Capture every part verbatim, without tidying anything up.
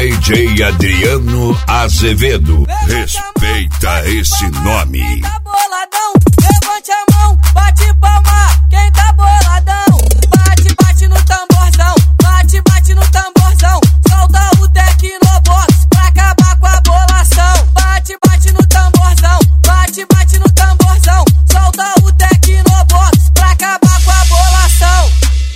D J Adriano Azevedo. Respeita esse nome. Quem tá boladão, levante a mão, bate palma. Quem tá boladão, bate, bate no tamborzão, bate, bate no tamborzão. Solta o Tecnobox pra acabar com a bolação. Bate, bate no tamborzão, bate, bate no tamborzão. Solta o Tecnobox pra acabar com a bolação.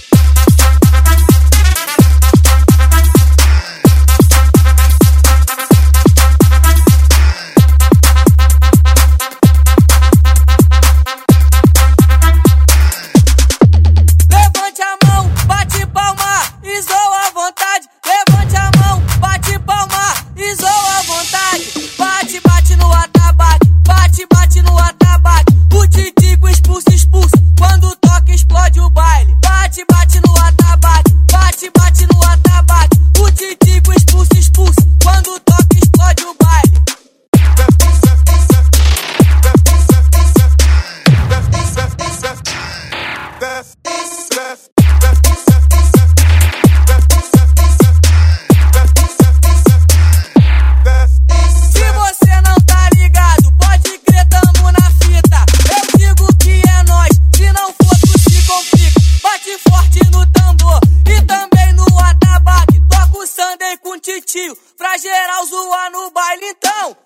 Levante a mão, bate palma e zoa à vontade. Levante a mão, bate palma e zoa à vontade. Bate, bate no atabaque, bate, bate no atabaque. O titico expulsa, expulsa, quando toca explode o baile. Bate, bate no atabaque, bate, bate no atabaque. O titico expulsa, expulsa, quando toca explode o baile. Se você não tá ligado, pode crer, tamo na fita. Eu digo que é nóis, se não for tu se complica. Bate forte no tambor e também no atabaque. Toca o Sunday com titio, pra geral zoar no baile então.